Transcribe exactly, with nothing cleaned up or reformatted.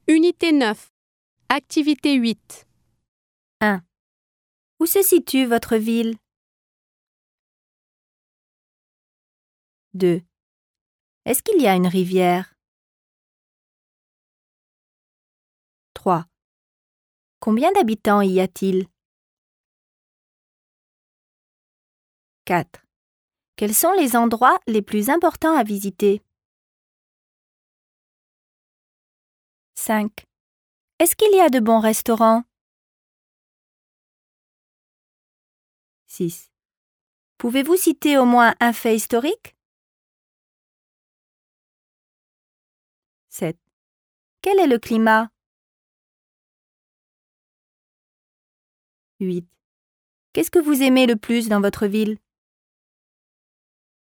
Unité neuf. Activité huit. un. Où se situe votre ville? deux. Est-ce qu'il y a une rivière? trois. Combien d'habitants y a-t-il? quatre. Quels sont les endroits les plus importants à visiter? cinq. Est-ce qu'il y a de bons restaurants? six. Pouvez-vous citer au moins un fait historique? sept. Quel est le climat? huit. Qu'est-ce que vous aimez le plus dans votre ville?